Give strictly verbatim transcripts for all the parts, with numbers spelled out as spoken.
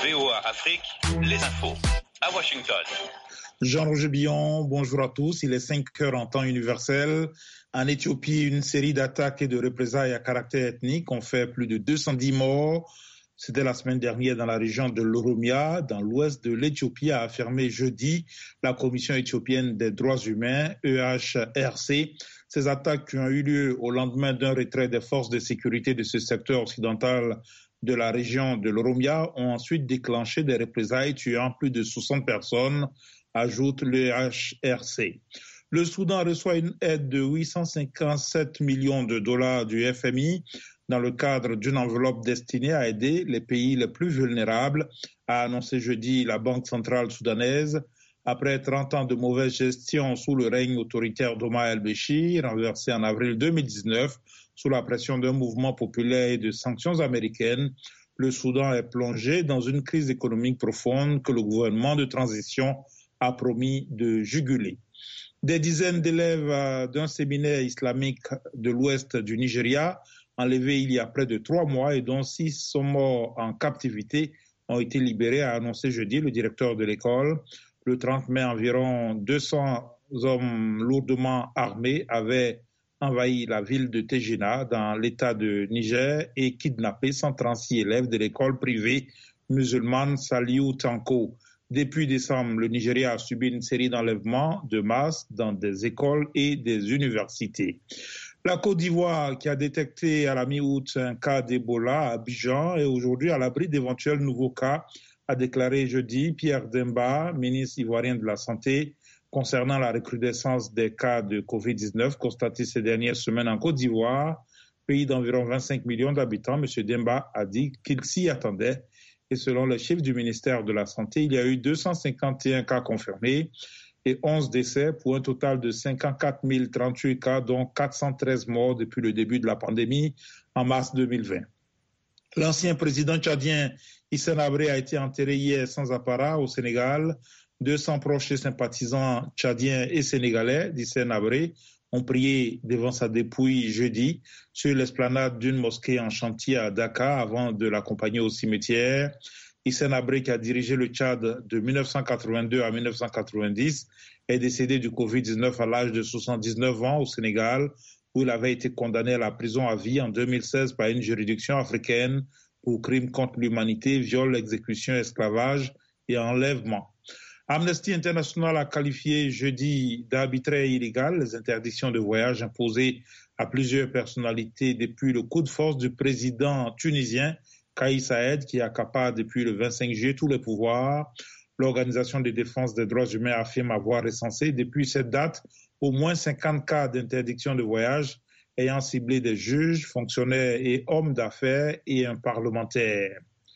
V O A Afrique, les infos à Washington. Jean-Roger Billon, bonjour à tous. Il est cinq heures en temps universel. En Éthiopie, une série d'attaques et de représailles à caractère ethnique ont fait plus de deux cent dix morts. C'était la semaine dernière dans la région de l'Oromia, dans l'ouest de l'Éthiopie, a affirmé jeudi la Commission éthiopienne des droits humains, E H R C. Ces attaques qui ont eu lieu au lendemain d'un retrait des forces de sécurité de ce secteur occidental de la région de l'Oromia ont ensuite déclenché des représailles tuant plus de soixante personnes, ajoute le E H R C. Le Soudan reçoit une aide de huit cent cinquante-sept millions de dollars du F M I dans le cadre d'une enveloppe destinée à aider les pays les plus vulnérables, a annoncé jeudi la Banque centrale soudanaise. Après trente ans de mauvaise gestion sous le règne autoritaire d'Omar el-Béchir, renversé en avril deux mille dix-neuf, sous la pression d'un mouvement populaire et de sanctions américaines, le Soudan est plongé dans une crise économique profonde que le gouvernement de transition a promis de juguler. Des dizaines d'élèves d'un séminaire islamique de l'ouest du Nigeria, enlevés il y a près de trois mois et dont six sont morts en captivité, ont été libérés, a annoncé jeudi le directeur de l'école. Le trente mai, environ deux cents hommes lourdement armés avaient envahi la ville de Tejina dans l'état de Niger et kidnappé cent trente-six élèves de l'école privée musulmane Saliou Tanko. Depuis décembre, le Nigeria a subi une série d'enlèvements de masse dans des écoles et des universités. La Côte d'Ivoire, qui a détecté à la mi-août un cas d'Ebola à Abidjan, est aujourd'hui à l'abri d'éventuels nouveaux cas, a déclaré jeudi Pierre Demba, ministre ivoirien de la Santé, concernant la recrudescence des cas de covid dix-neuf constatés ces dernières semaines en Côte d'Ivoire, pays d'environ vingt-cinq millions d'habitants. M. Demba a dit qu'il s'y attendait. Et selon les chiffres du ministère de la Santé, il y a eu deux cent cinquante et un cas confirmés et onze décès pour un total de cinquante-quatre mille trente-huit cas, dont quatre cent treize morts depuis le début de la pandémie en mars deux mille vingt. L'ancien président tchadien Hissène Habré a été enterré hier sans apparat au Sénégal. deux cents proches et sympathisants tchadiens et sénégalais d'Hissène Habré ont prié devant sa dépouille jeudi sur l'esplanade d'une mosquée en chantier à Dakar avant de l'accompagner au cimetière. Hissène Habré, qui a dirigé le Tchad de mille neuf cent quatre-vingt-deux à mille neuf cent quatre-vingt-dix, est décédé du covid dix-neuf à l'âge de soixante-dix-neuf ans au Sénégal, où il avait été condamné à la prison à vie en deux mille seize par une juridiction africaine pour crimes contre l'humanité, viol, exécution, esclavage et enlèvement. Amnesty International a qualifié jeudi d'arbitraire illégal les interdictions de voyage imposées à plusieurs personnalités depuis le coup de force du président tunisien Kais Saied, qui accapare depuis le vingt-cinq juillet tous les pouvoirs. L'Organisation de défense des droits humains affirme avoir recensé depuis cette date au moins cinquante cas d'interdiction de voyage ayant ciblé des juges, fonctionnaires et hommes d'affaires et un parlementaire.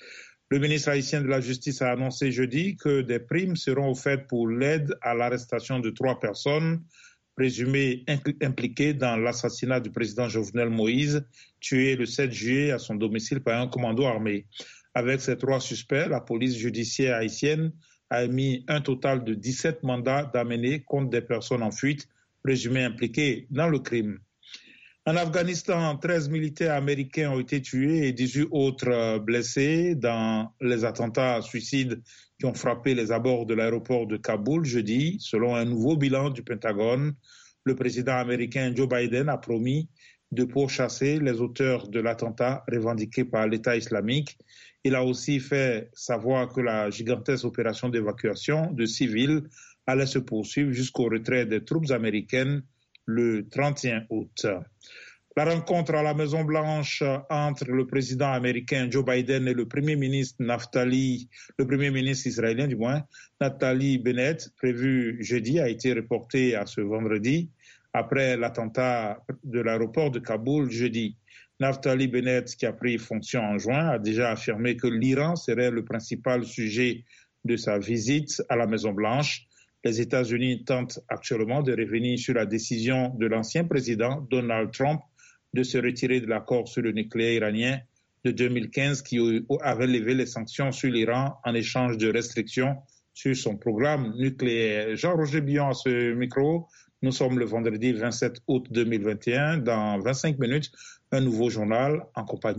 Le ministre haïtien de la Justice a annoncé jeudi que des primes seront offertes pour l'aide à l'arrestation de trois personnes présumées impliquées dans l'assassinat du président Jovenel Moïse, tué le sept juillet à son domicile par un commando armé. Avec ces trois suspects, la police judiciaire haïtienne a émis un total de dix-sept mandats d'amener contre des personnes en fuite présumées impliquées dans le crime. En Afghanistan, treize militaires américains ont été tués et dix-huit autres blessés dans les attentats suicides qui ont frappé les abords de l'aéroport de Kaboul jeudi. Selon un nouveau bilan du Pentagone, le président américain Joe Biden a promis de pourchasser les auteurs de l'attentat revendiqué par l'État islamique. Il a aussi fait savoir que la gigantesque opération d'évacuation de civils allait se poursuivre jusqu'au retrait des troupes américaines le trente et un août. La rencontre à la Maison-Blanche entre le président américain Joe Biden et le premier ministre Naftali, le premier ministre israélien du moins, Naftali Bennett, prévue jeudi, a été reportée à ce vendredi après l'attentat de l'aéroport de Kaboul jeudi. Naftali Bennett, qui a pris fonction en juin, a déjà affirmé que l'Iran serait le principal sujet de sa visite à la Maison-Blanche. Les États-Unis tentent actuellement de revenir sur la décision de l'ancien président Donald Trump de se retirer de l'accord sur le nucléaire iranien de deux mille quinze qui avait levé les sanctions sur l'Iran en échange de restrictions sur son programme nucléaire. Jean-Roger Billon à ce micro. Nous sommes le vendredi vingt-sept août deux mille vingt et un. Dans vingt-cinq minutes, un nouveau journal en compagnie